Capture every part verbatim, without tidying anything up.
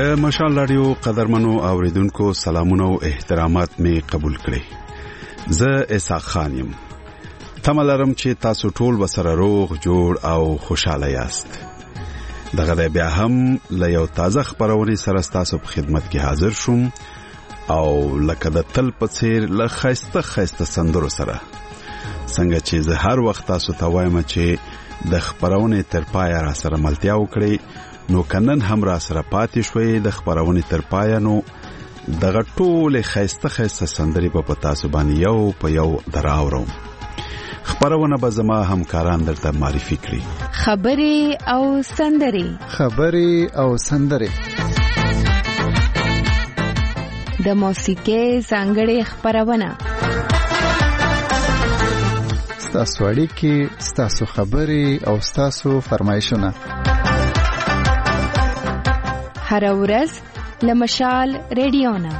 د مشال رادیو قدرمنو اوریدونکو سلامونه او احترامات می قبول کړئ. زه اسحاق خان یم. تملرم چې تاسو ټول وسره روغ جوړ او خوشاله یاست. دغه بیا هم له یو تازه خبرونې سره تاسو په خدمت کې حاضر شوم او لکه د تل په څیر له خاسته خاسته سندرو سره څنګه چې زه هر وخت تاسو ته وایم چې د خبرونې تر پایه را سره ملتیا وکړئ، نو کنن هم را سره پاتې شوي د خبرونې تر پایه. نو دغه ټول خاسته خاسته سندري په پتا سو باندې یو په یو دراوړم. خبرونه به زما همکاران درته معرفي کړي. خبري او سندري خبري او سندري د موسیقي څنګهړي خبرونه ستاسو اړیکې، ستاسو خبري او ستاسو فرمایشونه هر ورځ لمشال رادیونا.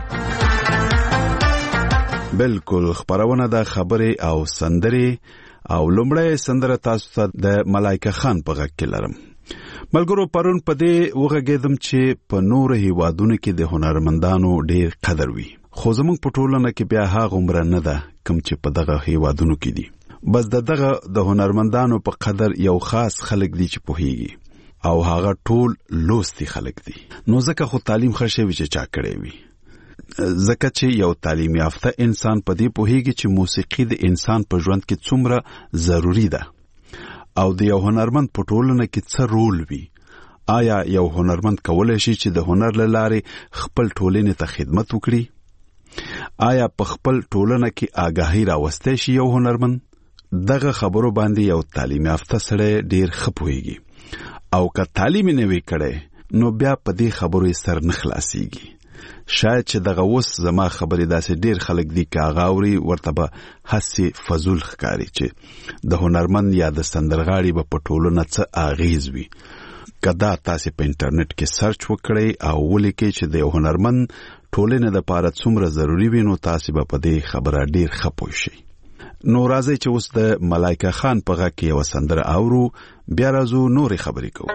بالکل خبرونه د خبري او سندري او لومړی سندره تاسو ته د ملایکه خان په غږ کې لرم. ملګرو پرون په دې وغږیدم چې په نور هیوادونو کې د هنرمندانو ډیر قدر وي، خو زموږ په ټولنه کې بیا هغه عمر نه ده کوم چې په دغه هیوادونو کې دي. بس دغه د هنرمندانو په قدر یو خاص خلک دي چې پوهیږي او هغه ټول لوستي خلک دي. نو ځکه خو تعلیم خرشه وی چې چا کړی وي، ځکه چې یو تعلیم یافته انسان په دې پوهیږي چې موسیقي د انسان په ژوند کې څومره ضروری ده او د یو هنرمند په ټولنه کې څه رول وي. آیا یو هنرمند کولای شي چې د هنر له لارې خپل ټولنې ته خدمت وکړي؟ آیا په خپل ټولنه کې آگاهی راوستي شي یو هنرمند؟ دغه خبرو باندې یو تعلیم یافته سره ډیر خپويږي او که تعلیم نه وی کړي نو بیا په دې خبرو سر نه خلاصيږي. شاید چې دغه وس زما خبرې داسې ډیر خلک دي کاغاوري ورته به حسي فزول ښکاری چې د هنرمند یا د سندرغاړي په پټولو نه څه اغیز وي. کدا تاسو په انټرنیټ کې سرچ وکړئ او ولیکئ چې د هنرمند ټولنې د لپاره څومره ضروری وي، نو تاسو به په دې خبره ډیر خپوي شئ. نو راځي چې اوس د ملایکه خان په غږ کې یو سندره اورو، بیا راځو نورې خبرې کوو.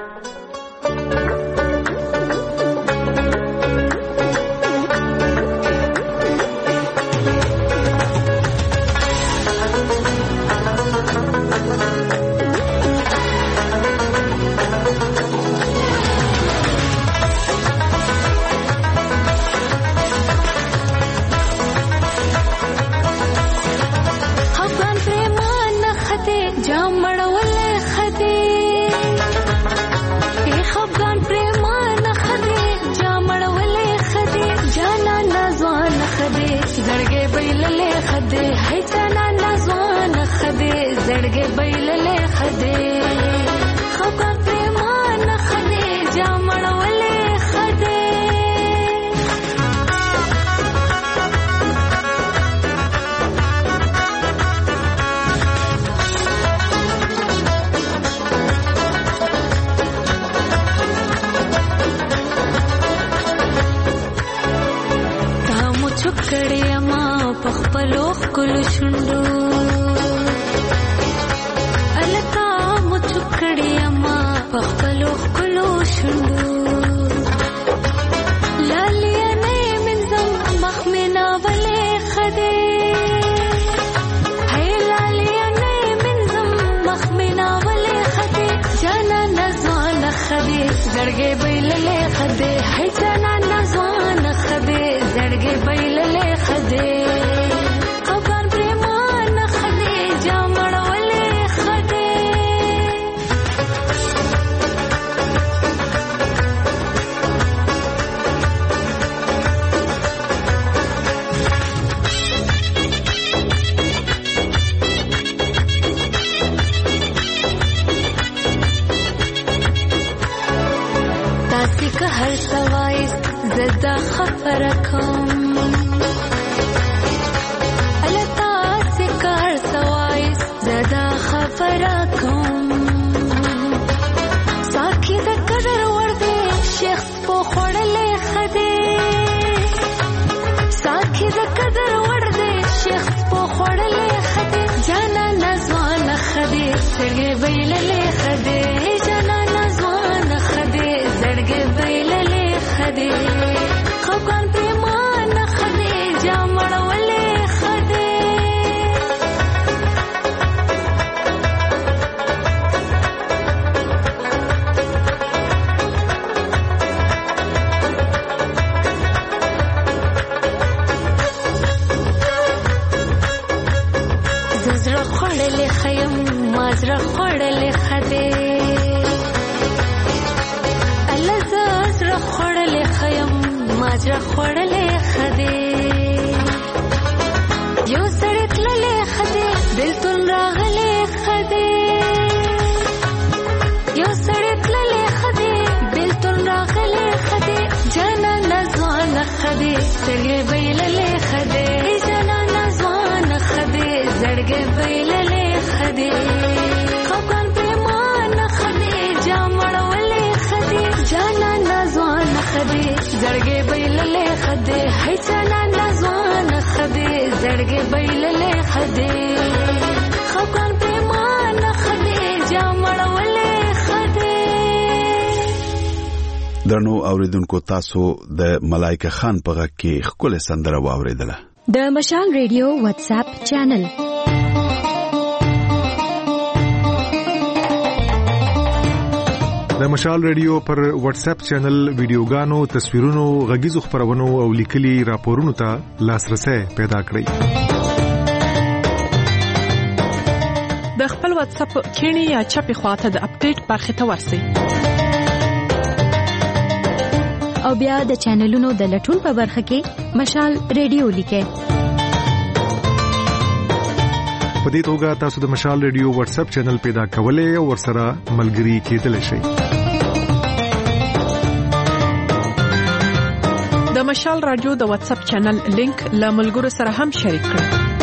زړګې ویللې خدای جانا نازوان خدای زړګې ویللې خدای خړلې خیم مازره خړلې خده الله زړه خړلې خیم مازره خړلې خده یو سړی تللې خده بلتون راغلې خده یو سړی تللې خده بلتون راغلې خده جانا نزوان خده سړی بیللې خده جانا نزوان خده زړګې بیللې خده خپل پیمان خده جامړولې خده جانا نزوان خده زړګې بیللې خده هي جانا نزوان خده زړګې بیللې خده خپل پیمان خده جامړولې خده. درنو اوریدونکو تاسو د ملائکه خان په غږ کې ښکلې سندره واوریدله. د مشال ریډیو واتس اپ چینل د مشال ریډیو پر واتس اپ چینل ویډیوګانو، تصویرونو، غږیزو خبرونو او لیکلي راپورونو ته لاسرسي پیدا کړئ. د خپل واتس اپ کینی یا چپی خواته د اپډیټ برخه ته ورسئ او بیا د چینلونو د لټون په برخه کې مشال ریډیو لیکئ. په دې توګه تاسو د مشال ریډیو واتس اپ چینل پیدا کولای او ورسره ملګري کېدلی شئ. د مشال رادیو د واتس اپ چینل لینک له ملګرو سره هم شریک کړئ.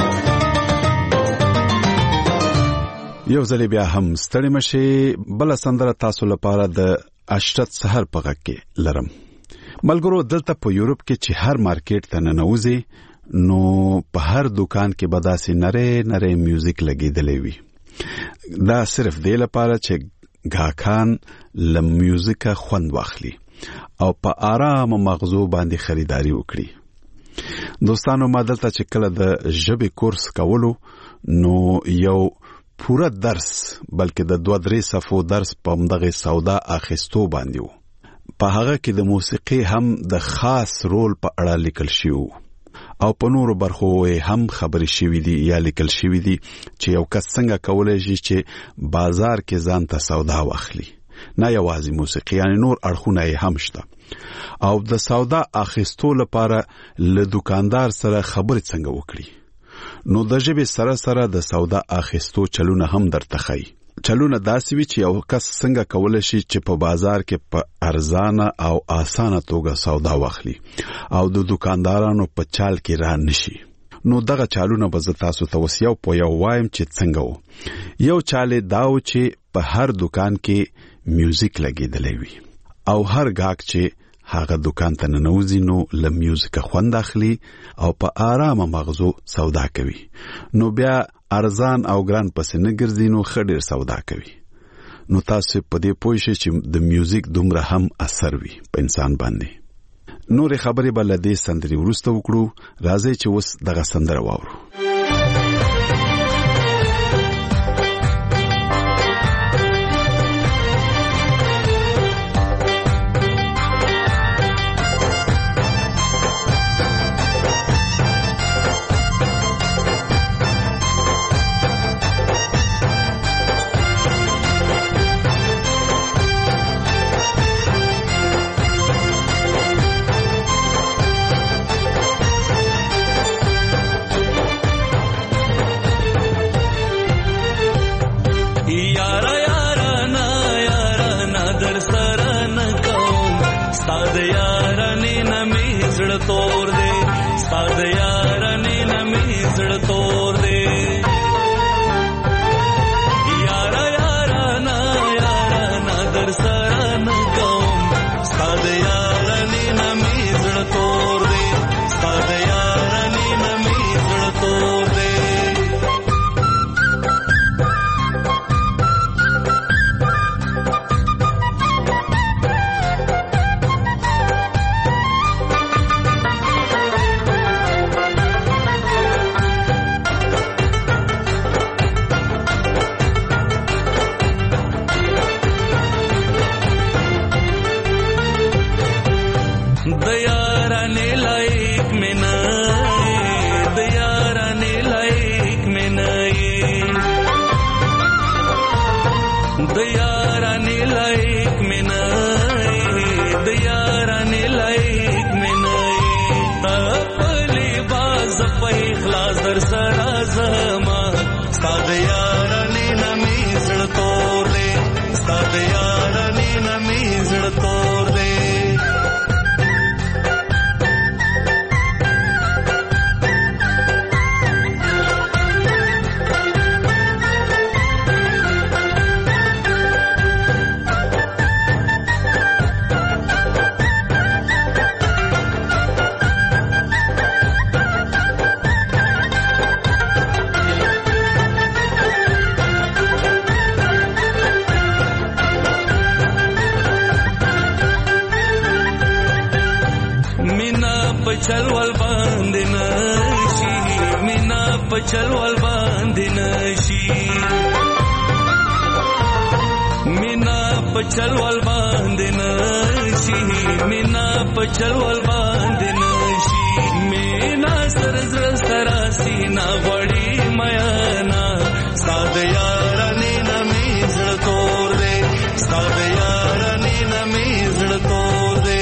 یو ځل بیا هم ستړي مشي، بل سندره تاسو لپاره د اشرت سحر په غږ کې لرم. ملګرو دلته په یورپ کې چې هر مارکیټ ته ننوځي نو په هر دکان کې به داسې نری نری میوزیک لګېدلی وي. دا صرف دی لپاره چې ګاهکان له میوزیکه خوند واخلي او په آرام مغزو باندې خریداري وکړي. دوستانو ما دلته چې کله د ژبې کورس کولو نو یو پورا درس بلکې د دوه درې صفو درس په همدغه سودا اخیستو باندې و. په هغه کې د موسیقي هم د خاص رول په اړه لیکل شوی او په نورو برخو هم خبرې شوې دي یا لیکل شوې دي چې یو کس څنګه کولای شي چې بازار کې ځان ته سودا واخلي. نه یوازې موسیقي، یعنی نور اړخونه یې هم شته. او د سودا اخیستو لپاره له دکاندار سره خبرې څنګه وکړي. نو د ژبې سره سره د سودا اخیستو چلونه هم درته ښیي. چلونه داسې وي چې یو کس څنګه کولای شي چې په بازار کې په ارزانه او اسانه توګه سودا واخلي او د دکاندارانو په چال کې را نشي. نو دغه چالونه به تاسو ته وسیو په یو وایم چې څنګه وو. یو چاله داو چې په هر دکان کې میوزیک لګیدلی وي او هر گاهک چې هغه دکان ته ننوځي نو له میوزیک خوند اخلي او په آرامه مغزو سودا کوي. نو بیا ارزان او ګران پسې نه ګرځي نو خډیر سودا کوي. نو تاسو په دې پوه شئ چې د میوزیک دومره هم اثر وي په انسان باندې. نورې خبرې به له دې سندرې وروسته وکړو. راځئ چې اوس دغه سندره واورو. زما ستاد یارانې نمې زړه تور دی ستاد یارانې نمې زړه تور دی چلول باندې نشي مینا په چلول باندې نشي مینا په چلول باندې نشي مینا په چلول باندې نشي مینا سر زړه سره سینا وړي میانا ساده یارانې نمې زړه تور دی ساده یارانې نمې زړه تور دی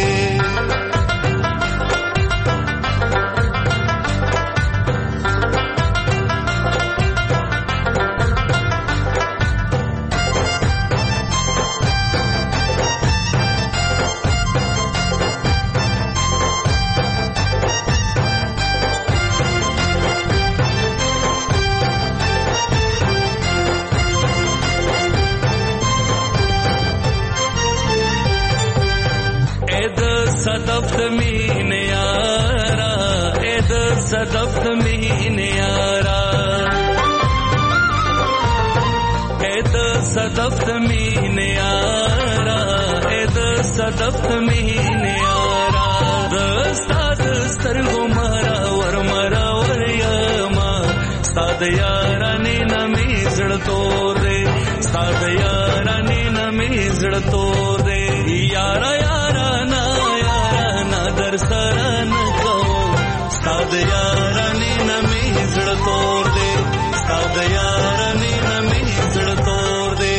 صدف مین یارا اید صدف مین یارا اید صدف مین یارا اید صدف مین یارا دستاد سترګو مرا ور مرا ور یما ستاد یارانې نمې زړه تور دی ستاد یارانې نمې زړه تور دی یارا یارا نا در سره نه کوم ستاد یارانې نمې زړه تور دی ستاد یارانې نمې زړه تور دی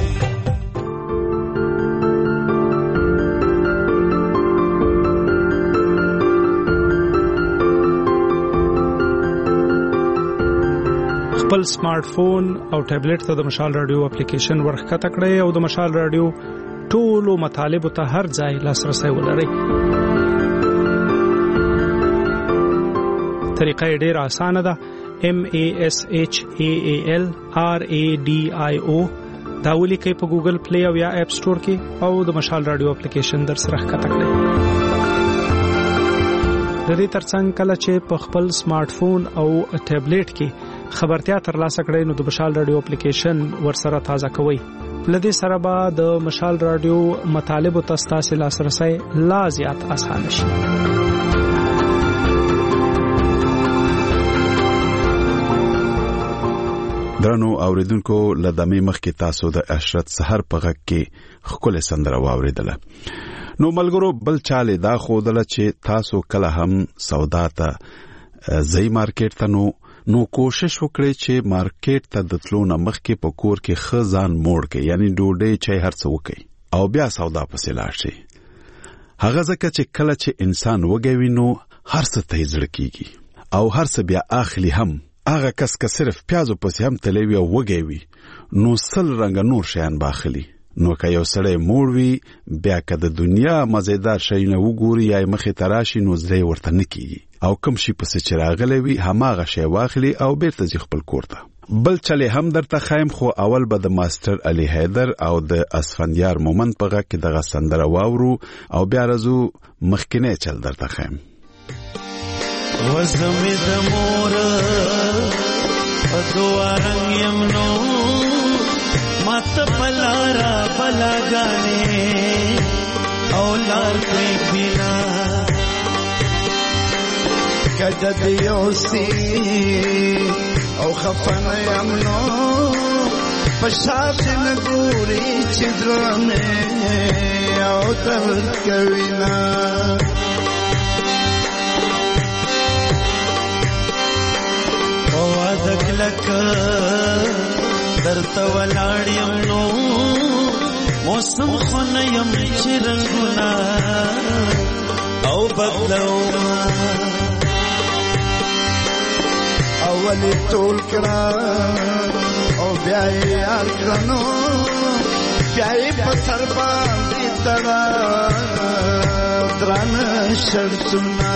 خپل سمارټ فون او ټابلیټ ته د مشال رادیو اپلیکیشن ورخکته کړئ او د مشال رادیو ټولو مطالبو ته هر ځای لاسرسي ولرئ. طریقه ډیر اسانه ده. M A S H A A L R A D I O دا ولیکئ په ګوګل پلی او یا اپ سٹور کې او د مشال رادیو اپلیکیشن در سره ښکته کړئ. د دې ترڅنګ کله چې په خپل سمارټ فون او ټابلیټ کې خبرتیا ترلاسه کړئ نو د مشال رادیو اپلیکیشن ورسره تازه کوئ. لدې سره به د مشال رادیو مطالبو ته ستاسو لاسرسي لا زیات اسانه شي. درنو اوریدونکو لدمه مخکې تاسو د اشرت سحر په غږ کې خپل سندره واوریدله. نو ملګرو بل چاله دا خودله چې تاسو کله هم سودا ته زئی مارکیټ ته نو نو کوشش وکړئ چې مارکیټ ته د تلو نه مخکې په کور کې خزان موړ کې یعنی ډوډۍ چای هرڅه وکړئ او بیا سودا پسې لاړ شئ. هغه ځکه چې کله چې انسان وګوي نو هر څه ته زړه کیږي او هر څه بیا اخلي هم. هغه کس که صرف پیازو پسې هم تلوي او وګوي نو سل رنګ نور شیان باخلي. نو که یو سړی موړ وي بیا که د دنیا مزیدار شی نه وګوري یا مخې ته راشي نو زړه ورته نه کیږي او کوم شي پسې چې راغلی وي هماغه شی واخلي او بیرته ځي خپل کور ته. بل چلې هم درته خایم خو اول به د ماستر علي حیدر او د اسفندیار مومند په غږ کې دغه سندره واورو او بیا راځو مخکینی چل درته خایم. وزمې د مور په دوه رنګ یم نو مات پلارا بلاګانې او لار کوي بنا کده دیوسی او خفن یم نو پشاپ نګوري چې درنه او تر کوي نا دکلک درته ولاړیم نو موسم خو نه یم چې رنګونه او بدلوما او ولې ټول کړه او بیا یې یار کړنو بیا یې په سر باندې تړه درانه شرطونه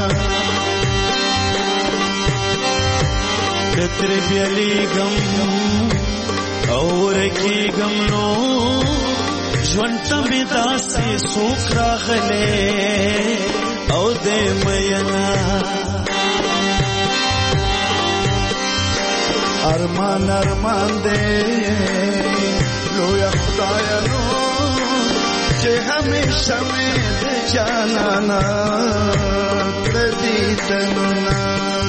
کتر بیلیګم او رکیګم نو ژوند ته مې داسې څوک راغلی او دې مینا ارمان ارمان دې لویا خدایا نو چې همیشه مې د جانانا کړه دې تنونه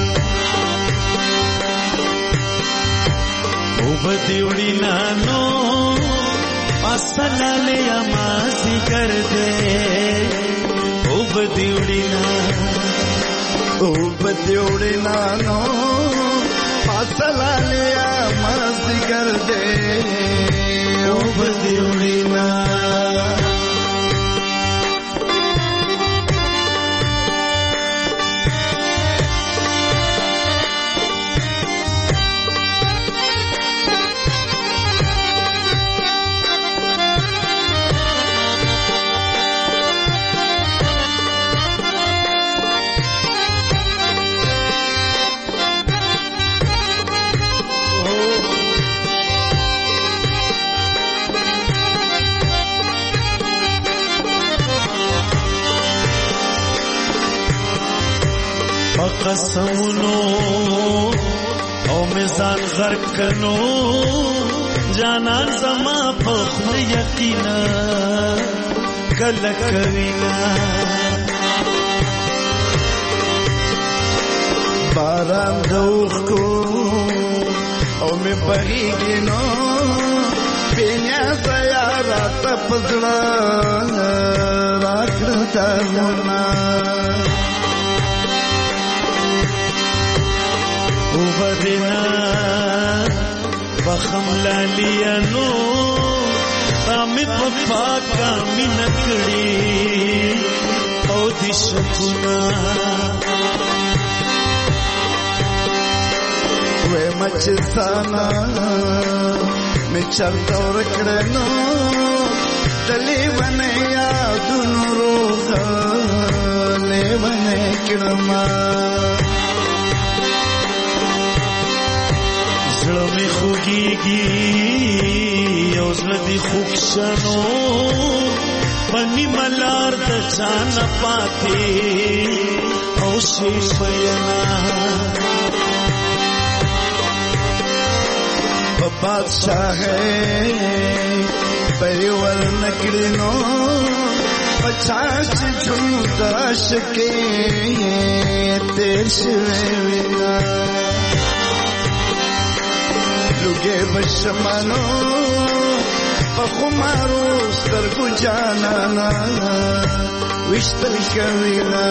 او بدیوړي نانو پاسلا لیا مازی کر دے او بدیوڑی نا او بدیوڑی نانو پاسلا لیا مازی کر دے او بدیوڑی نا قسمونو او میزان غرق کنو جانان زما په خپل یقینا کله کوینا باران دوخ کو او می بهیږي نو بینیا سیارا تپزړه راکړه تاسونا او بدنا بخم لالینو تامې په پاکه مینه کړې او دې شکونه وې مچستانا مې چرته ورکړې نو دلې ونه یادونو روغه لیونه کړم زړه مې خوږېږي یو زړه دې خوږ شنو په نیمه لار د چا نه پاتې او شي بینا په بادشاهۍ پرې ورنه کړې نو په چا چې ژوند د عاشقۍ تېر شوی وینا لوګې بشمانو په خمارو سترګو جانانا وشتل کوینا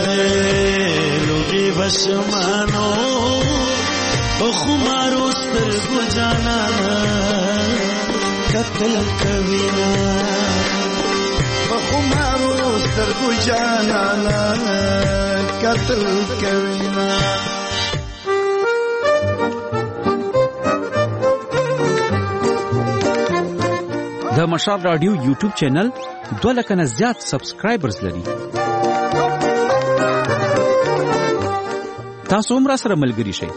لوګې بشمانو په خمارو سترګو جانانا قتل کوینا په خمارو سترګو جانانا قتل کوینا د مشال رادیو یوټیوب چینل دوه لک نه زیات سبسکرایبرز لري. تاسو هم را سره ملګري شئ.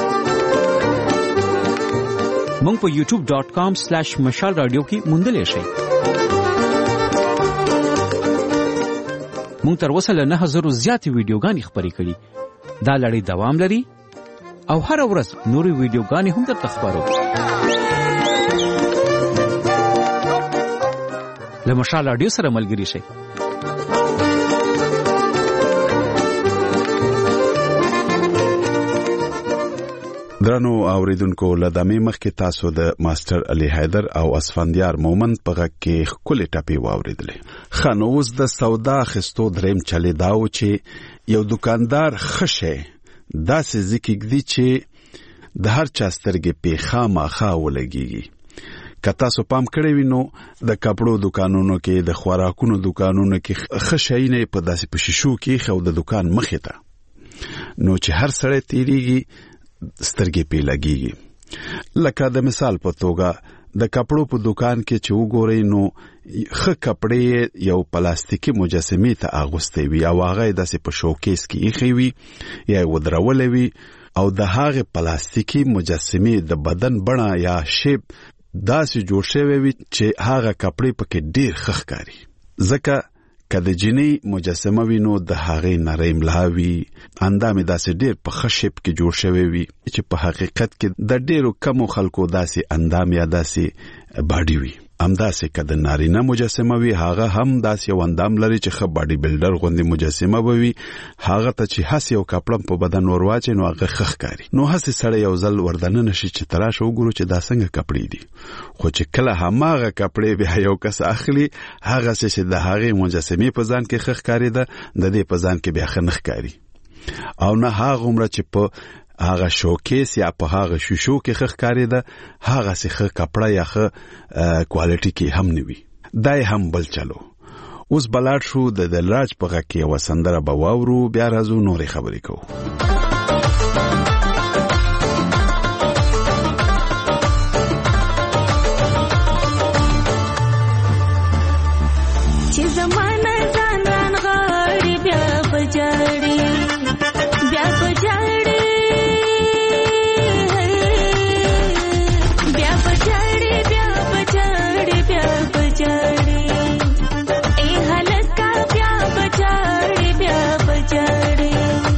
مونږ په یوټیوب ډاٹ کام سلیش مشال رادیو کې موندلی شئ. مونږ تر اوسه له نه زره زیاتې ویډیوګانې خپرې کړي. دا لړۍ دوام لري او هر ورځ نورې ویډیوګانې هم درته خپرو. له مشال رادیو سره ملګري شئ. درنو اوریدونکو لدامي مخکې تاسو د ماستر علي حیدر او اسفندیار مومند په غږ کې خولې ټپې واوریدلې. خنوز د سودا خستو دریم چلی داو چې یو دکاندار خشه داسې ذکیږي چې د هر چا سترګې په خامخا ولګيږي. که تاسو پام کړی وینو د کپړو دکانونو کې د خوراکونو دکانونو کې خشاینه په داسې په شیشو کې خو د دکان مخې ته نو چې هر سړی تیریږي سترګې پی لګيږي. لکه د مثال په توګه د کپړو په دکان کې چې وګورئ نو ښه کپړې یو پلاستیکي مجسمې ته اغوستې وي او هغه داسې په شوکیس کې ایښې وي یا ودرولې وي او د هغه پلاستیکي مجسمې د بدن بڼه یا شیپ داسې جوړ شوی وي چې هغه کپړې پکې ډیر ښه ښکاري. ځکه که د جینۍ مجسمه وي نو د هغې نری ملا وي، اندام داسې ډیر په ښه شیپ کې جوړ شوی وي چې په حقیقت کې د ډیرو کمو خلکو داسې اندام یا داسې باډي وي. همداسې که د نارینه مجسمه وي هغه هم داسې یو اندام لري چې ښه باډي بلډر غوندې مجسمه به وي، هغه ته چې هسې یو کپړم په بدن ور واچي نو هغه ښه ښکاري. نو هسې سړی یو ځل وردننه شي چې تراشه وګورو چې دا څنګه کپړې دي، خو چې کله هماغه کپړې بیا یو کس اخلي هغه چې د هغې مجسمې په ځان کې ښه ښکارېده د دې په ځان کې بیا ښه نه ښکاري، او نه هغه عمره چې په هغه شوکیس یا په هغه شیشو کې ښه ښکارېده هغه سي ښه کپړه یا ښه کوالټي کې هم نه وي. دا هم بل چلو. اوس بلاړ شو د دلراج په غږ کې یوه سندره به واورو، بیا راځو نورې خبرې کوو. چې زمانه ځان ران غاړي بیا بجاړي بیا بجاړي بیا بجاړي بیا بجاړي بیا بجاړي ای حالت کا بیا بجاړي بیا بجاړي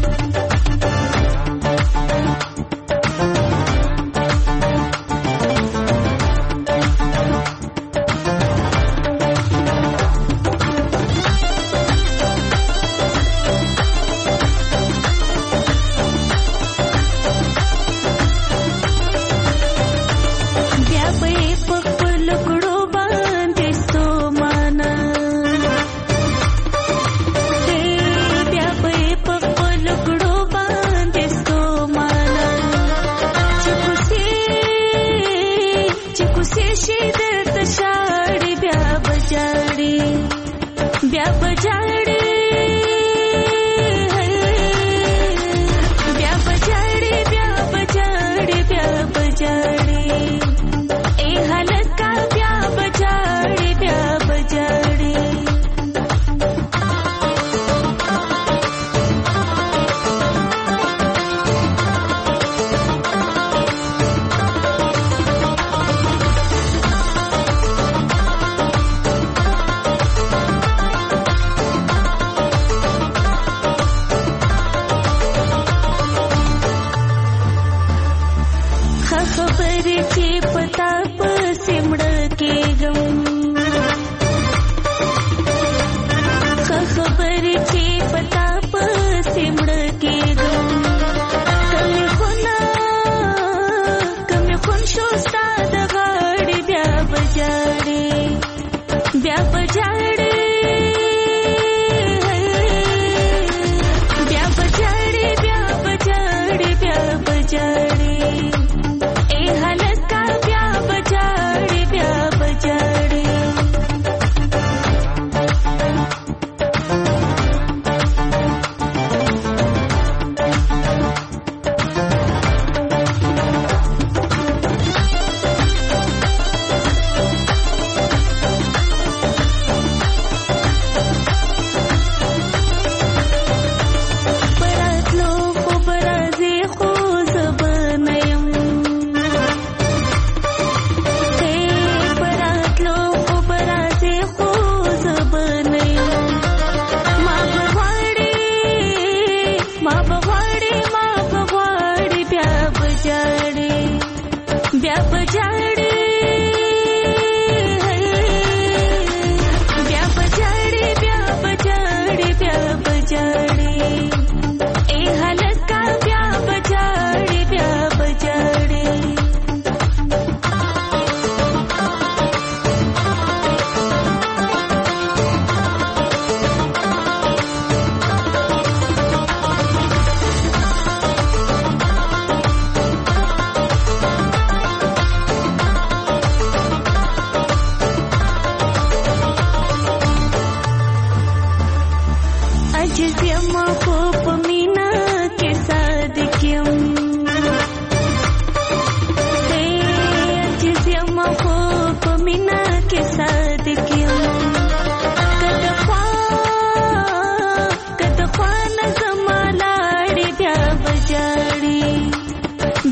بیا بجاړي بیا بجاړي بیا بجاړي بیا بجاړي ای حالت کا بیا بجاړي بیا بجاړي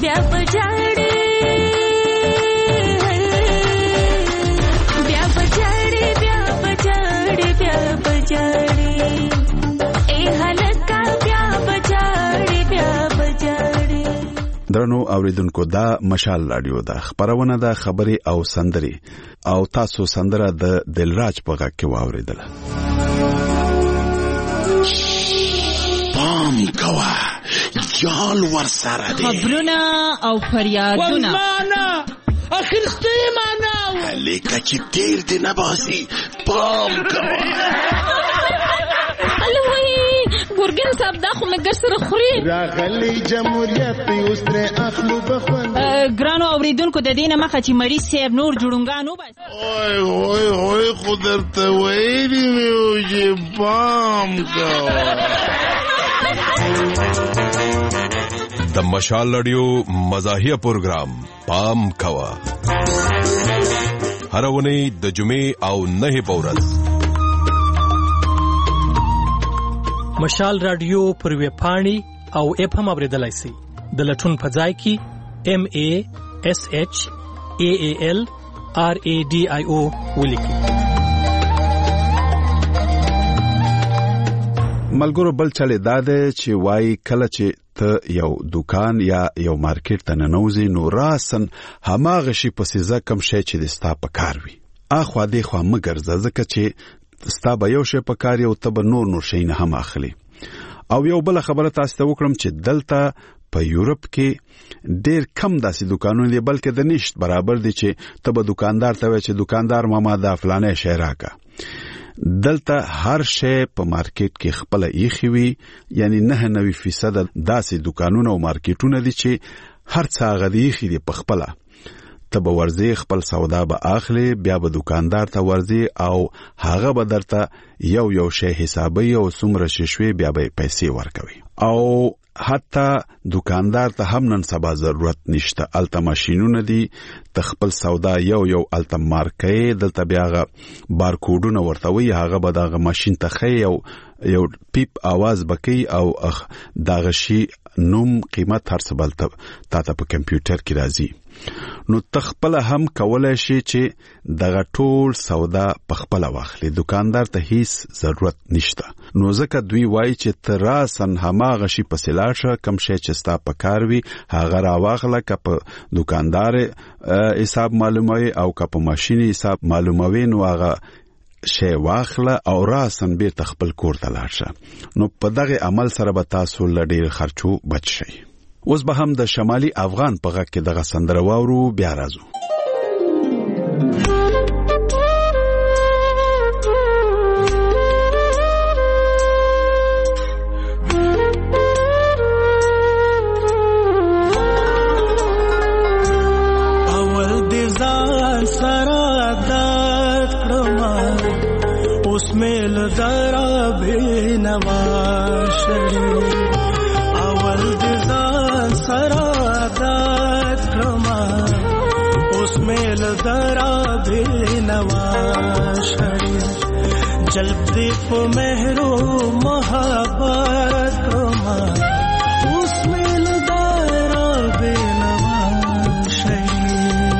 بیا بجاړي بیا بجاړي بیا بجاړي بیا بجاړي اے هلکا بیا بجاړي بیا بجاړي. درنو اوریدونکو دا مشال رادیو ده، خبرونه ده خبري او سندري، او تاسو سندره د دلراج په غږ کې واوریدله. پام کوه یال ورسره دي خبرونه او فریادونه ولمانه اخرسته معنا لیکه چې تیر دی نه باسي. پام کوه الوی ګورګین صاحب دا خو مګر سره خوري راغلی جمهوریت اوس تر اخلو بخوند ګرانو اوریدونکو د دینه مخه چې مریض صاحب نور جوړونګانو بس اوه اوه اوه خدرته وایي میو چې پام کوه. د مشال رادیو مزاحیه پروګرام پام کوه هر ونی د جمعې او نه په ورځ. مشال رادیو پر وی پاڼي او اپ هم اوریدلای شي د لټون په ځای کې ام ا اس اچ ا ا ال ار ا ډي اي او ولیکي. ملګرو بل چلے داده چې وای کله چې ته یو دکان یا یو مارکیټ ته ننوځې نو راسن هماغه شي په سیزه کم شي چې د ستا په کار وي اخوا دی خو مګرځه ځکه چې ستا به یو شی په کار یو ته به نور نور شي نه هم اخلي. او یو بل خبره تاسو ته وکړم چې دلته په یورپ کې ډېر کم داسې دکانونه دي بلکې د نشت برابر دي چې ته به دکاندار ته وایې چې دکاندار ماما دا فلانه شی راکا. دلته هر شی په مارکیټ کې خپل ایخي وي، یعنی نه نوي فیصد داسې دکانونه او مارکیټونه دي چې هر څه غدي ایخي دي په خپل. ته به ورځي خپل سودا به اخلي، بیا به دکاندار ته ورځي او هغه به درته یو یو شی حسابي او څومره ششوي بیا به پیسې ورکوي. او حتی دکاندار ته هم نن سبا ضرورت نشته، الته ماشینونه دي، تخپل سودا یو یو الته مارکې دلته بیا غ بارکوډونه ورته وي، هغه به دغه ماشین ته خي او یو پیپ आवाज بکی او دغه شی نوم قیمت هر څه بل ته تا په کمپیوټر کې راځي. نو تخپل هم کولای شي چې دغه ټول سودا په خپل واخلي، دکاندار ته هیڅ ضرورت نشته. نو ځکه دوی وایي چې تراسن هماغه شي په سلاشه کم شي چې ستا په کار وي هغه راواخله، که په دکاندار حساب معلوموي او که په ماشین حساب معلوموي نو هغه شی واخله او راسن بیرته خپل کور ته لاړ شه. نو په دغه عمل سره به تاسو له ډېر خرچو بچ شئ. اوس به هم د شمالي افغان په غږ کې دغه سندره واورو، بیا راځو. اول دې ځان سره عادت کړم، اوس مې له درا بېنوا شړې. اول دې ځان سره عادت کړم، اوس مې له درا بېنوا شړې. جلب دې په مهرو محبت کړم، اوس مې له درا بېنوا شړې.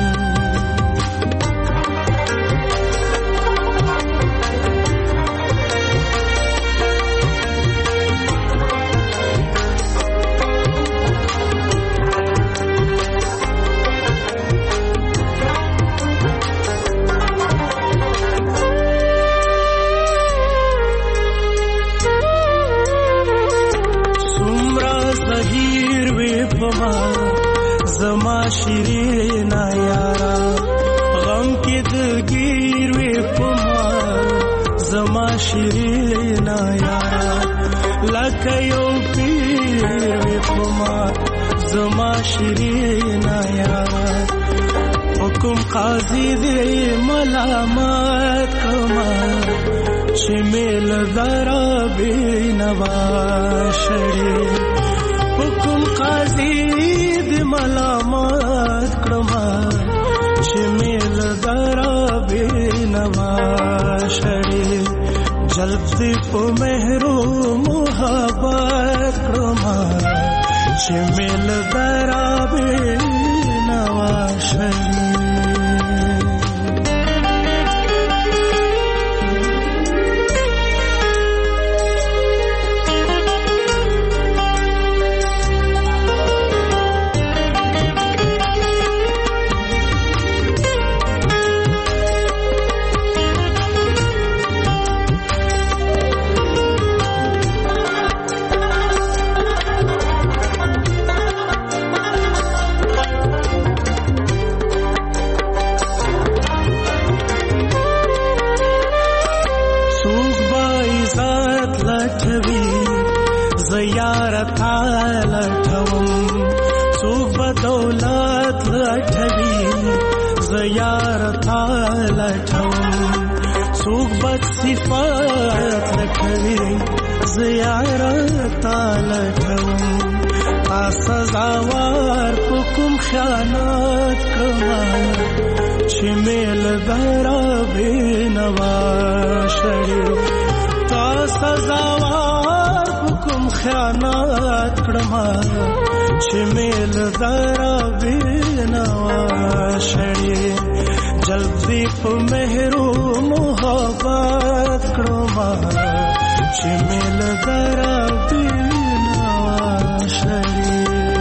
زما شیرینا یارا غم کې دلګیر وې پما، زما شیرینا یارا لکه یو پیر وې پما، زما شیرینا یارا حکم قاضي دې ملامت کما چې مل درا بینوا شړې. حکم قاضي دې ملامت کړما چې مل درا بینوا شړې. جلب دې په مهرو محبت کړما چې مل درا یار تعالی ټوم څوک بد صفات لکوي زیار تعالی ټوم تا سزاوار په کوم خیانت کړم چې میل درا بینوا شړې تا سزاوار په کوم خیانت کړم چې میل درا بینوا شړې جلدی په مهرو محبت کړم چې میل درا بینوا شړې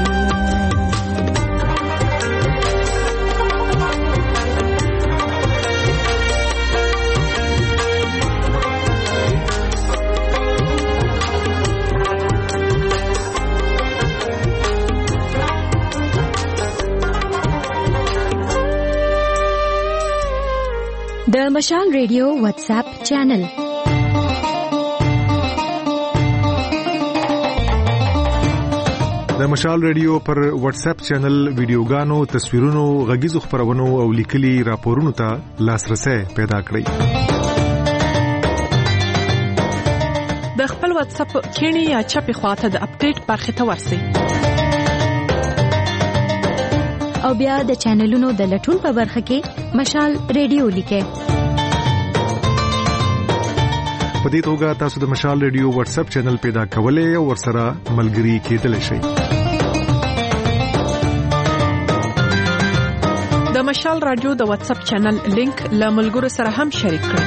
د مشال ریډیو واتس اپ چینل د مشال ریډیو پر واتس اپ چینل ویډیوګانو تصویرونو غږیزو خبرونو او لیکلي راپورونو ته لاسرسي پیدا کړئ د خپل واتس اپ کینی یا چپی خواته د اپډیټ برخه ته ورسئ او بیا د چینلونو د لټون په برخه کې مشال ریډیو لیکه په دې توګه تاسو د مشال ریډیو واتس اپ چینل پیدا کولای او ورسره ملګري کېدلی شئ د مشال رادیو د واتس اپ چینل لینک له ملګرو سره هم شریک کړئ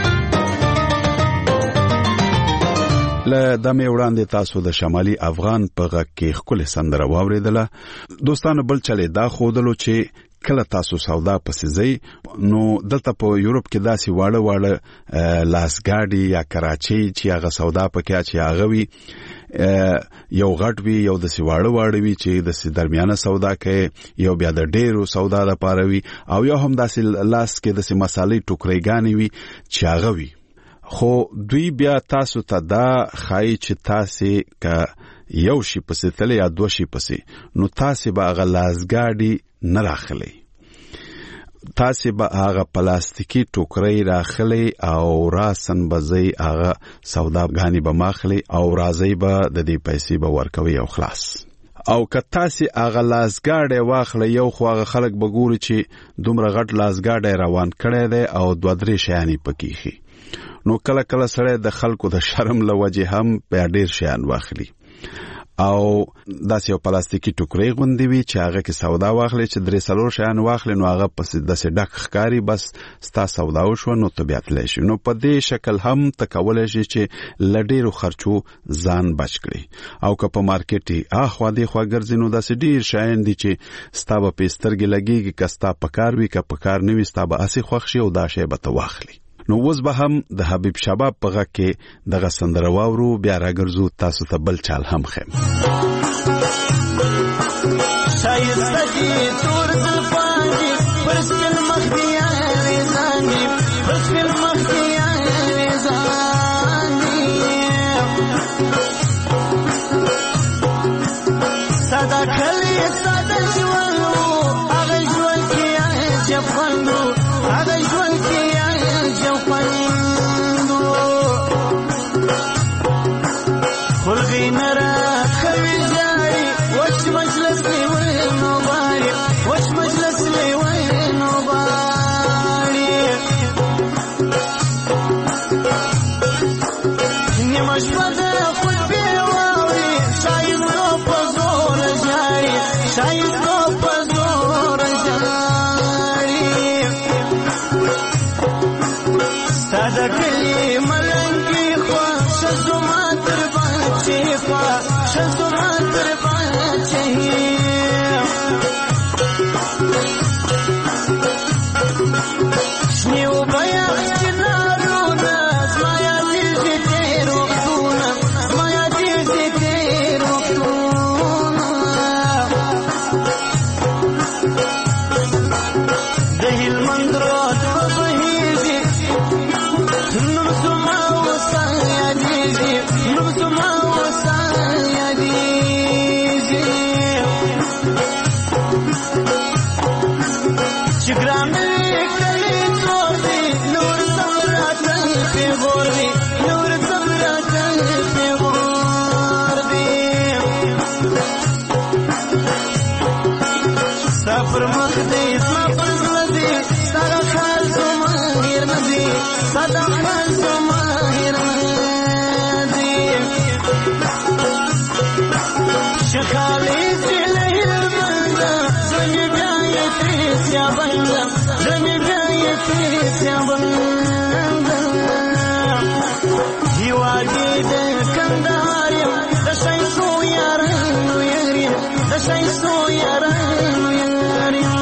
له دمه وړاندې تاسو د شمالي افغان په غږ کې خپل سندره واوریدله دوستانو بل چلے دا خودلو چې کله تاسو سودا پسې ځئ نو دلته په یورپ کې داسې واړه واړه لاسګاډي یا کراچي چې هغه سودا پکې چې هغه وي یو غټ وی یو د سیواړه واړه وی چې د درمیانه سودا کوي یو بیا د ډیرو سودا لپاره وي او یو هم داسې لاس کې د مصالحې ټوکرېګانې وي چې هغه وي خو دوی بیا تاسو ته دا خای چې تاسو کا یو شي پسې تل یا دوه شي پسې نو تاسو به هغه لاسګاډي نه راخلي تاسو به هغه پلاستیکي ټوکرې راخلي او راسن بځي هغه سوداګانی به ماخلي او راځي به د دې پیسې به ورکوي او خلاص او که تاسو هغه لاسګاډي واخلي یو خو هغه خلک به ګوري چې دومره غټ لاسګاډي روان کړي دي او دوه درې شیانی پکې نو کله کله سره د خلکو د شرم له وجه هم په ډیر شیان واخلي او داسې یو پلاستیکي ټوکرې غوندي وي چې هغه کې سودا واخلي چې درې څلور شیان واخلي نو هغه پس داسې ډک ښکاری بس ستا سودا وشو نو طبيعت لشي نو په دې شکل هم تکول شي چې لډیرو خرچو ځان بچ کړي او که په مارکیټي اخوا دې خوا ګرځي نو داسې ډیر شیان دي چې ستا په پسترګي لګيږي کستا پکار وي که پکار نه وي ستا به اسی خوښ شي او دا شی به تو واخلي نو اوس به هم د حبیب شباب په غږ کې دغه سندره واورو بیا راګرځو تاسو ته بل چال هم خیم شایسته دي تور زلفانې پر سپین مخ دي یارې ځانې پر سپین مخ دي یارې ځانې ساده کلی ساده ژوند و هغه ژوند کې عجب خوند و هغه ژوند کې خلقی نرا خوی جاری وش مجلس لیوی نوباری وش مجلس لیوی نوباری نیمش بده خود بیواوی شاید رو پزور جاری شاید رو پزور جاری ساده کلی ملنگی خواه شزو ماتر شیفا شزو ماتر باچه شنیو بیاخ چنارونا زمایا دیزی تیر وقتونا زمایا دیزی تیر وقتونا دهیل مندرات ببهیزی نمسو ما وصایا دیزی نمسو ما چگرام پر مخ دې زما پر زړه دې ستاره خال زما هیر نه دي ساده خال زما هیر نه دي شخالې دې له بندا زمي بیا یې ترسیا بندا زمي بیا یې ترسیا بندا هیوادې دې کندهار یم د شایسو یارانو یار یم د شایسو یارانو یار یم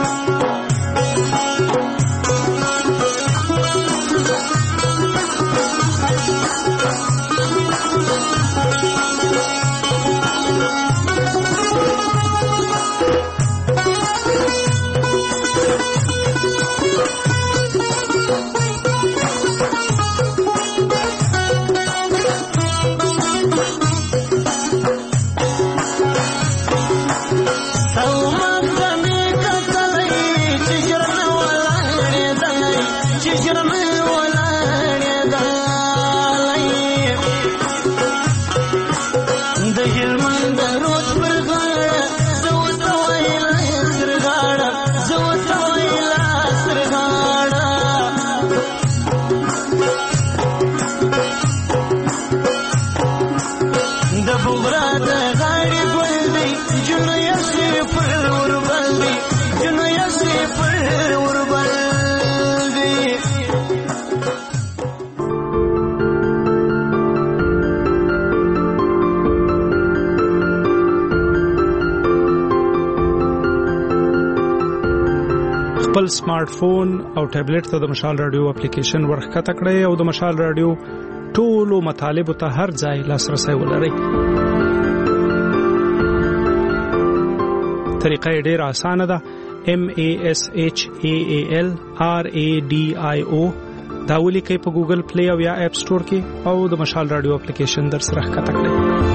خپل سمارټ فون او ټابلیټ ته د مشال رادیو اپلیکیشن ورخکته کړئ او د مشال رادیو ټولو مطالبه ته هر ځای لاسرسي ولرئ. طریقه ډېره اسانه ده. M A S H A A L R A D I O دا ولیکئ په ګوګل پلی او یا اپ سٹور کې او د مشال رادیو اپلیکیشن در سره ښکته کړئ.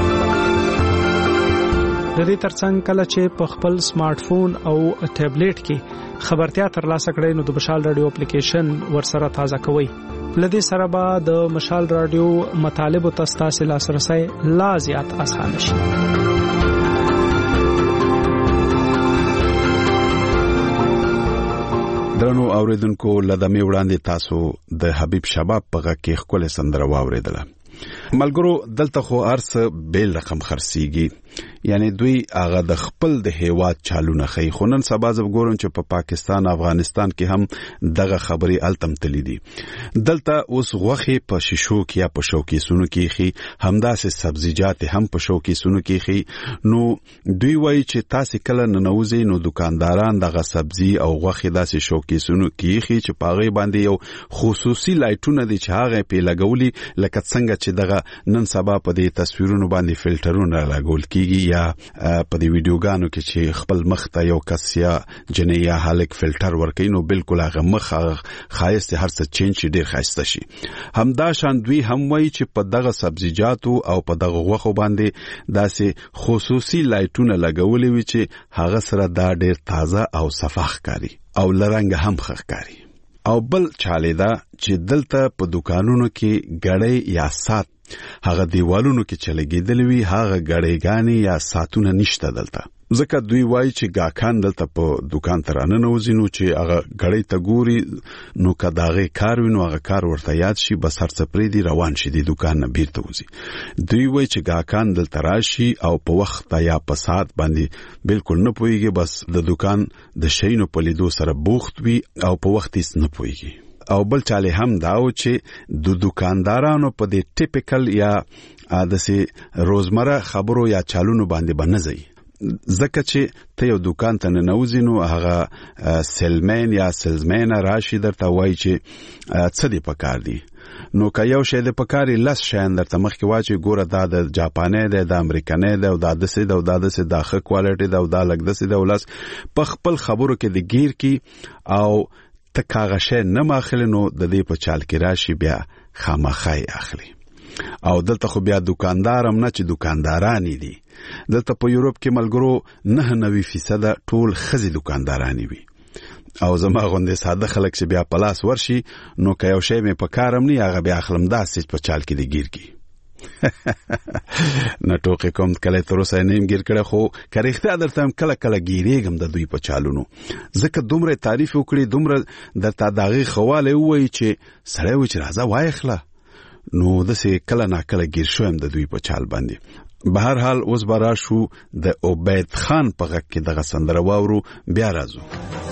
د دې ترڅنګ کله چې په خپل سمارټ فون او ټابلیټ کې خبرتیا ترلاسه کړئ نو د مشال رادیو اپلیکیشن ورسره تازه کوئ. لدې سره به د مشال رادیو مطالب او تاسو لاسرسي لا زیات اسانه شي. درنو اوریدونکو لدمه وړاندې تاسو د حبیب شباب په غږ کې خپل سندره واوریدله. ملګرو دلته خو ارس بیل رقم خرسيږي یعنی دوی هغه د خپل د هیواد چالونه خي خونن سبا زب ګورم چې په پا پاکستان افغانستان کې هم دغه خبري التم تللی دي. دلته اوس غوخي په شیشو کې یا په شوکیسونو کې خي همداسې سبزیجات هم په شوکیسونو کې خي. نو دوی وایي چې تاسو کله ننوځي نو دکانداران دغه سبزی او غوخي داسې شوکیسونو کې خي چې پاغي باندې یو خصوصي لایټونه دي چې هغه په لګولي لکه څنګه چې دغه نن سبا په دې تصویرونو باندې فلټرونه لګول کیږي یا په دې ویډیوګانو کې چې خپل مخ ته یو کس یا جنې یا هالک فلټر ورکړي نو بالکل هغه مخ خایست هر څه چینج ډیر خایسته شي. همدا شان دوی هم وایي چې په دغه سبزیجاتو او په دغه غوښو باندې داسې خصوصي لایټونه لګولې وي چې هغه سره دا ډیر تازه او صفاح ښکاري او لرنګ هم ښکاري. او بل چاله دا چې دلته په دکانونو کې غړې یا سات هغه دیوالونو کې چلګېدلې وي هغه غړېګانی یا ساتونه نشته دلته. ځکه دوی وایي چې گاکان دلته په دکان ترانه نوځي نو چې هغه غړې ته ګوري نو کداغه کار وینو هغه کار ورته یاد شي بس هر څه پرې دی روان شي دی دکان نه بیرته وځي. دوی وایي چې گاکان دلته راشي او په وخت یا په سات باندې بالکل نه پويږي بس د دکان د شینو په لیدو سره بوخت وي او په وخت یې نه پويږي. او بل چاله هم داو چې د دکاندارانو په دې ټیپیکل یا عادسي روزمره خبرو یا چالونو باندې بنځي. ځکه چې ته یو دکان ته ننوځې نو هغه سیلمن یا سیلزمن راشي درته وایي چې څه دی پکار دی. نو که یو شی د پکاري لس شین درته مخکې واچي ګوره دا د جاپاني دی د امریکاني دی او دا د سې د او دا د سې د ښه کوالټي دی او دا لګ د سې د ولس په خپل خبرو کې د گیر کی او تکاغه شی نه ماخله نو د دې په چال کې راشي بیا خامخای اخلي. او دلته خو بیا دکاندار هم نه چې دکاندارانی دي. دلته په یورپ کې ملګرو نه نوي فیصد ټول خزي دکاندارانی وي او زما غوندې ساده خلک چې بیا پلاس ورشي نو که یو شی مې په کارم نه هغه بیا خلم داسې په چال کې دی گیر کی. نه ټوکې کوم کله تر اوسه نیم ګیر کړه خو کریخته درته کله کله ګیریږم د دوی په چالونو ځکه دومره تعریف وکړي دومره درته داغي خواله وایي چې سړی و چې راځه وایخله نو دسې کله نا کله ګیر شوم د دوی په چال باندې به هر حال اوس به راشو د عبید خان په غږ کې دغه سندره واورو بیا راځو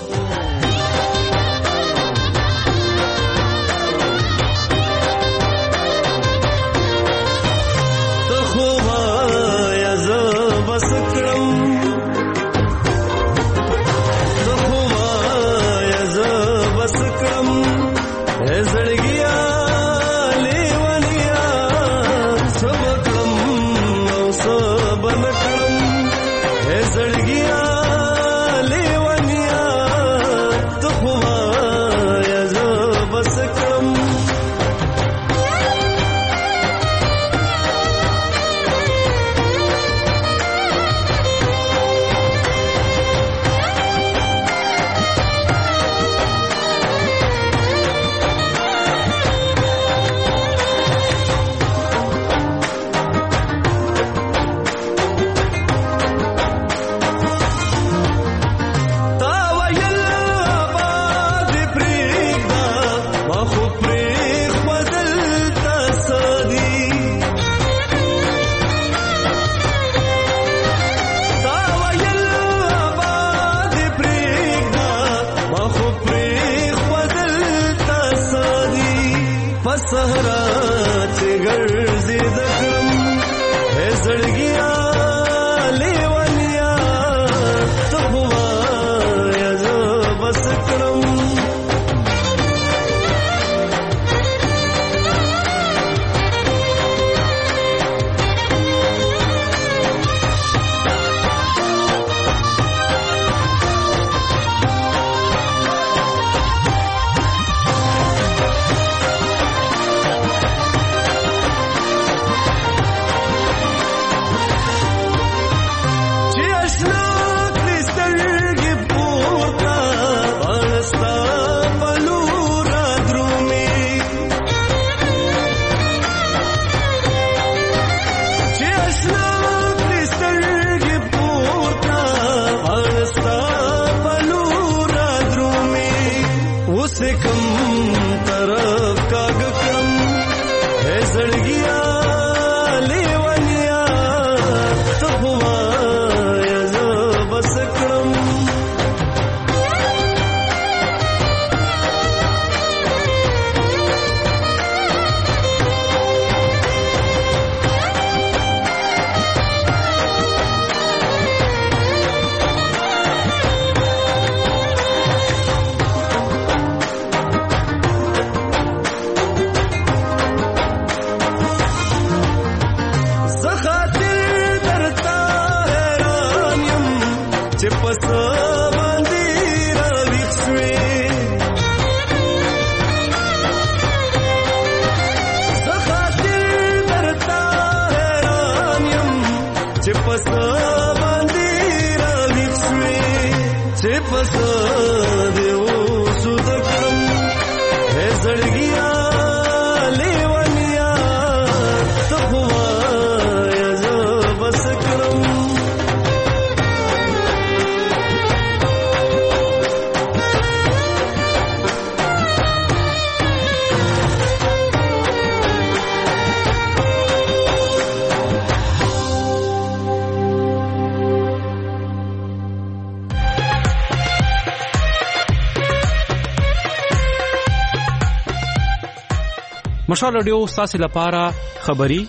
مشال رادیو ستاسو لپاره خبری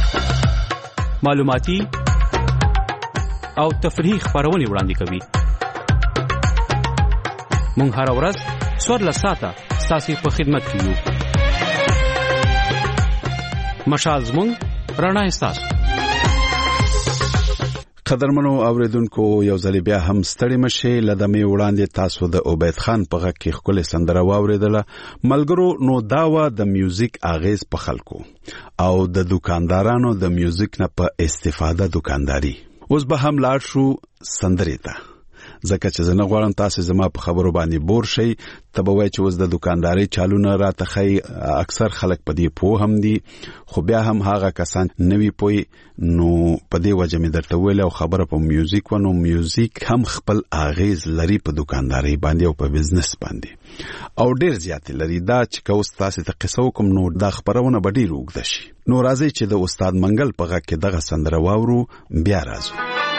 معلوماتي او تفریحي خبرونه وړاندې کوي. مونږ هر ورځ څوارلس ساعته ستاسو په خدمت کې یو. مشال زموږ رڼا ستاسو. قدرمنو اوریدونکو یو ځل بیا هم ستړي مشه لدمه وړاندې تاسو د عبید خان په غږ کې خپل سندره واوریدله. ملګرو نو داوا د میوزیک اغیز په خلکو او د دکاندارانو د میوزیک نه په استفاده دکانداری. اوس به هم لاړ شو سندرې ته. ځکه چې زه نه غواړم تاسو زما په خبرو باندې بور شئ. ته به وایئ چې اوس د دوکاندارۍ چالونه راته ښایي. اکثر خلک په دې پوه هم دي، خو بیا هم هغه کسان نه وي پوه. نو په دې وجه مې درته وویل او خبره په میوزیک و. نو میوزیک هم خپل اغیز لري په دوکاندارۍ باندې او په بزنس باندې، او ډېر زیات لري. دا چې که اوس تاسو ته قصه وکم نو دا خبرونه به ډېر اوږده شي. نو راځئ چې د استاد منګل په غږ کې دغه سندره واورو، بیا راځو.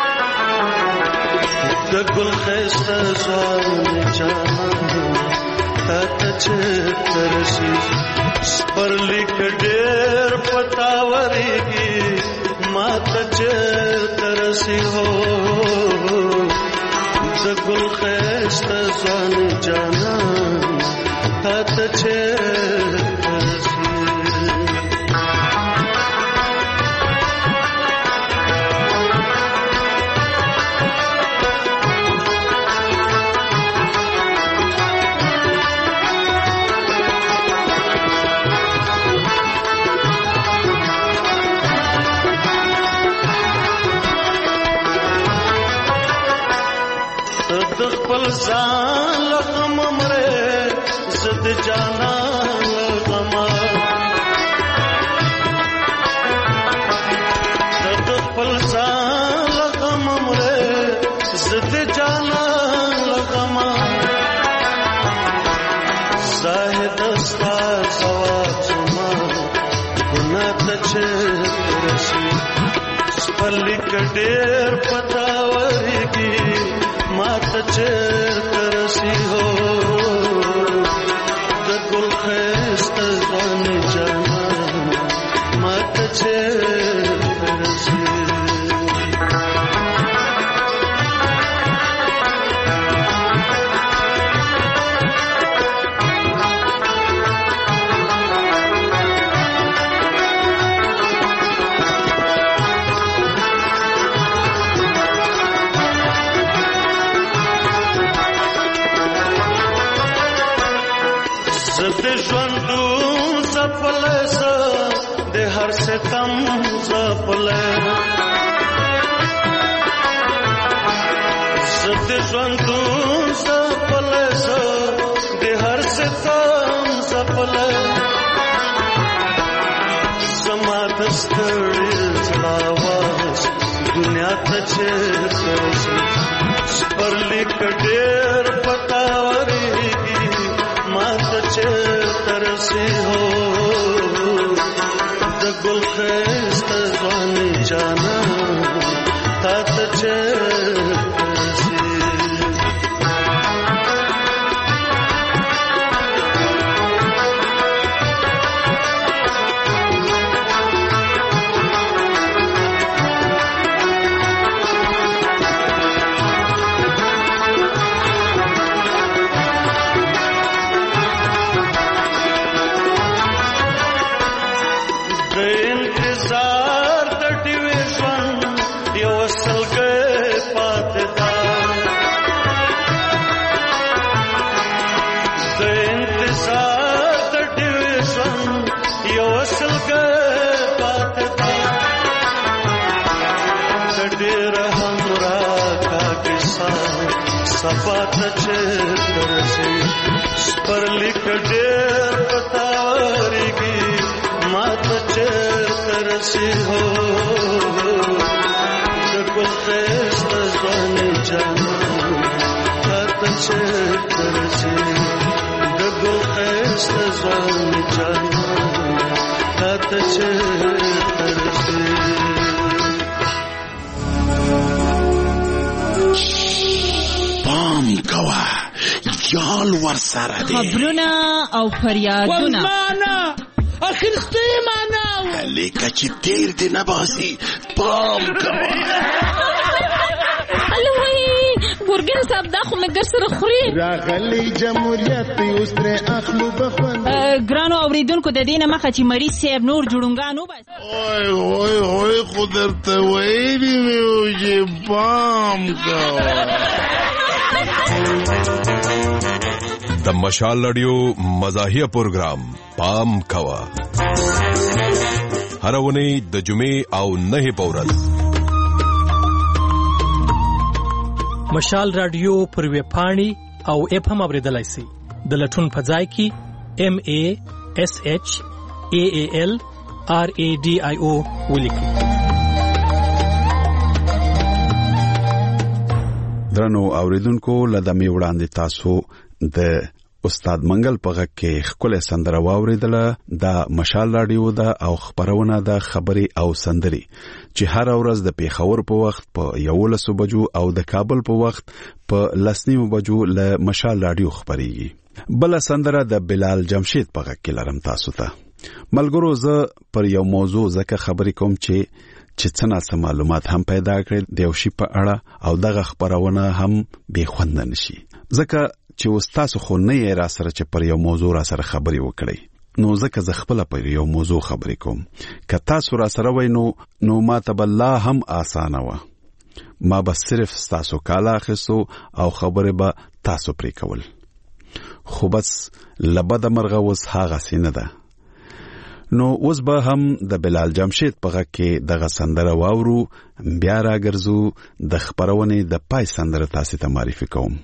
د ګل خسته ځوان جانان تا ته چې ترسي سپرلی کډېر پتاورېږي ما ته چې ترسي هو د ګل خسته ځوان جانان تا ته چې خپل ځان لغم مړې زد جانا لغم خپل ځان لغم مړې زد جانا لغم زاهد استا ثواب زما ګناه ته چې رسي سپرلی کډېر پتاورېږي ما ته چې ترسي هو د ګل خسته ځوان جانان ما ته چې ترسي. د ژوندون زپله زه د هر ستم زپله زه د ژوندون زپله زه د هر ستم زپله زما د ستړي زړه آواز دنیا ته چې ترسي سپرلی کډېر پتاورېږي ما ته چې ترسي هو د ګل خسته ځوان جانان تا ته چې ترسي. सपा ته چې ترسي سپرلی کډېر پتاورېږي ما ته چې ترسي هو د ګل خسته ځوان جانان تا ته چې ترسي د ګل خسته ځوان جانان تا ته چې ترسي. کوا یال ور سره دی خبرونه او فریادونه ولمانه اخرسته معنا لیکه چې تیر دی نه باسي پام کوا. الوی ګورګین صاحب دا خو مګر سره خوري راغلی جمهوریت اوس تر اخلو بخون ګرانو اوریدونکو د دینه مخه چې مریض صاحب نور جوړونګانو بس اوه اوه اوه خو درته ویلي مې چې پام کوا. د مشال رادیو مزاحیه پروگرام پام کوا هر ونی د جمعې او نه په ورځ مشال رادیو پر ویب پاڼې او اپ هم اوریدلای شئ. د لټون په ځای کې ام ای اس ایچ ای ای ال آر ای ډي آی او ولیکئ. درنو اوریدونکو لدمه وړاندې تاسو د استاد منګل په غږ کې خپل سندره واوریدله. د مشال رادیو دا او خبرونه د خبري او سندري چې هر ورځ د پیښور په وخت په یولسو بجو او د کابل په وخت په لسنیو بجو له مشال رادیو خبريږي. بل سندره د بلال جمشید په غږ کې لرم تاسو ته. ملګرو زه پر یو موضوع زکه خبرې کوم چې چې څنګه معلومات هم پیدا کړي د یو شی په اړه او دغه خبرونه هم به خوند نشي. ځکه چې استاد خو نه یې را سره چې پر یو موضوع را سره خبري وکړي، نو ځکه زه خپل پر یو موضوع خبرې کوم. که تاسو را سره وای نو نو ماته بالله هم آسانه و، ما به صرف تاسو کاله اخیستو او خبره به تاسو پرې کول. خو بس لبد مرغه وس هاغه سینه ده. نو اوس به هم د بلال جمشید په غږ کې دغه سندره واورو، بیا راګرځو د خبرونې د پای سندره تاسو ته معرفي کوم.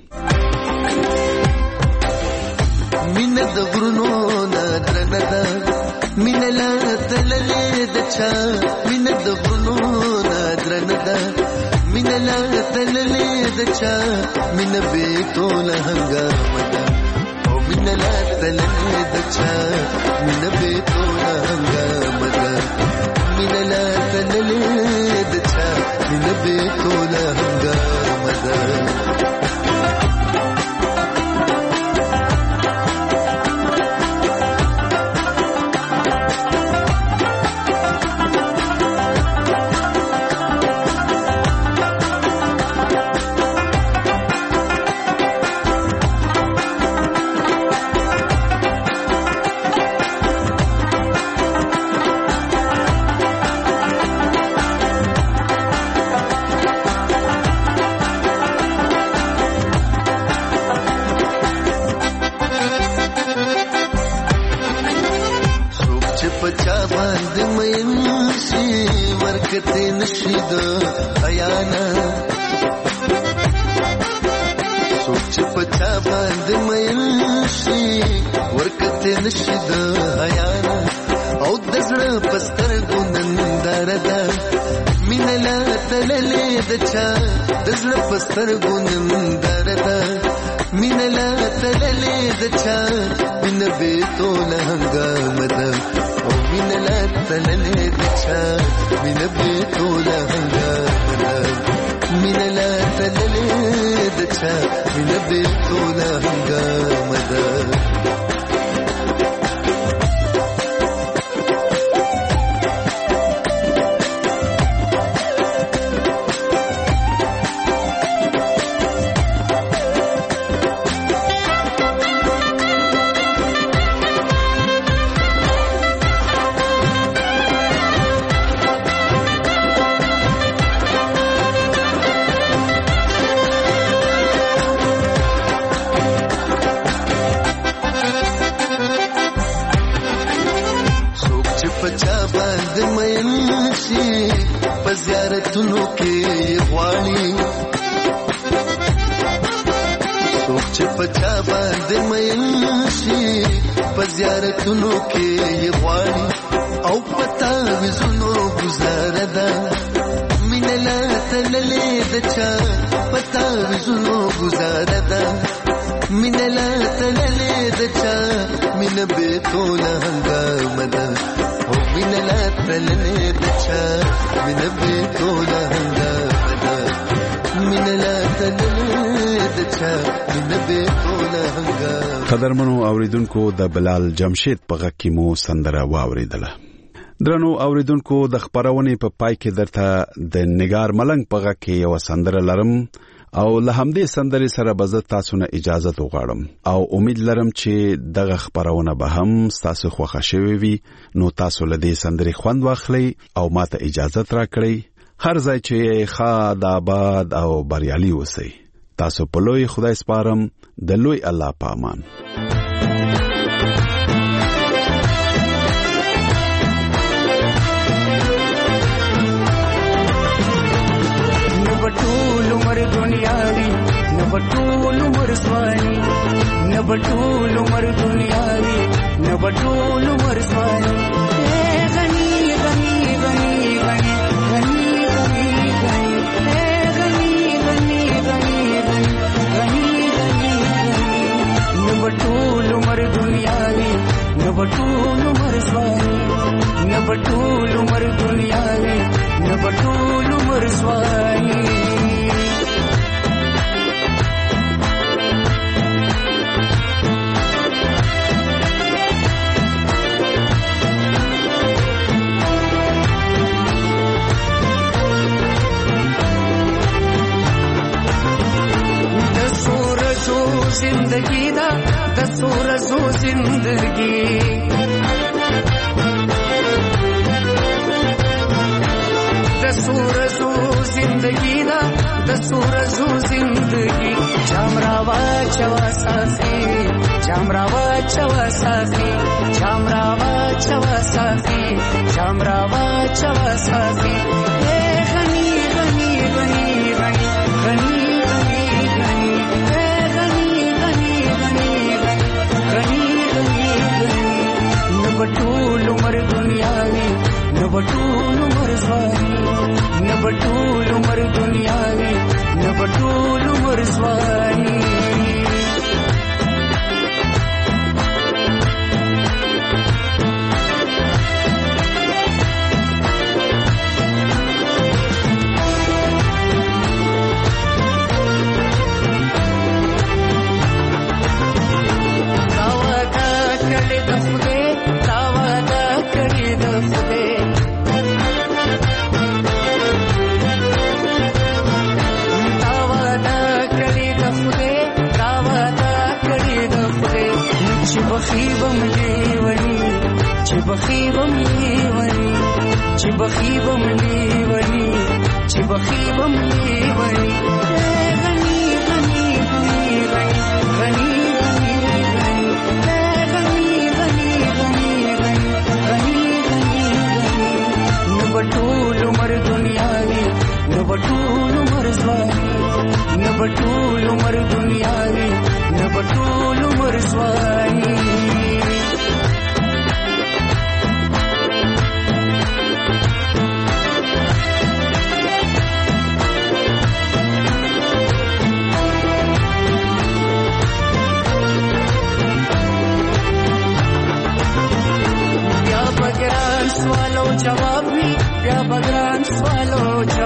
مين د غرونو درنه ده، مين لا تللې د چا، مين د غرونو درنه ده، مين لا تللې د چا، مين به ټول هنګامه ده، او مين لا تللې د چا، مين به ټول هنګامه ده، مين لا تللې د چا، مين به ټول هنګامه ده. قدرمنو اوریدونکو د بلال جمشید په غږ کې مو سندره واوریدله. درنو اوریدونکو د خبرونې په پای کې درته د نگار ملنګ په غږ کې یو سندره لرم او له همدې سندرې سره به زه تاسو نه اجازه وغواړم او امید لرم چې دغه خبرونه به هم تاسو خوښه شوي وي. نو تاسو له دې سندرې خوند واخلئ او ماته اجازه راکړئ. هر ځای چې ښاد آباد او بریالي اوسئ. تاسو په لوی خدای سپارم، د لوی الله په امان. ټول عمر دنیا دی نبټول عمر سوالي نبټول عمر دنیاوي نبټول عمر سوالي غني غني غني غني غني غني غني غني غني غني غني غني نبټول عمر دنیاوي نبټول عمر سوالي نبټول عمر دنیاوي نبټول عمر سوالي زندگی دا د سورزو زندگی د سورزو زندگی دا د سورزو زندگی چامراوا چوا ساخي چامراوا چوا ساخي چامراوا چوا ساخي چامراوا چوا ساخي غني غني غني غني غني نبټول عمر دنیاوي نبټول عمر سوالي نبټول عمر دنیاوي نبټول عمر سوالي بخیبم لیونی چې بخیبم لیونی چې بخیبم لیونی چې بخیبم لیونی غنی غنی غنی غنی غنی غنی غنی غنی غنی غنی نبټول عمر دنیاوي نبټول عمر سوالي نبټول عمر دنیاوي نبټول عمر سوالي بیا بګران سوالو جواب وی بیا بګران سوالو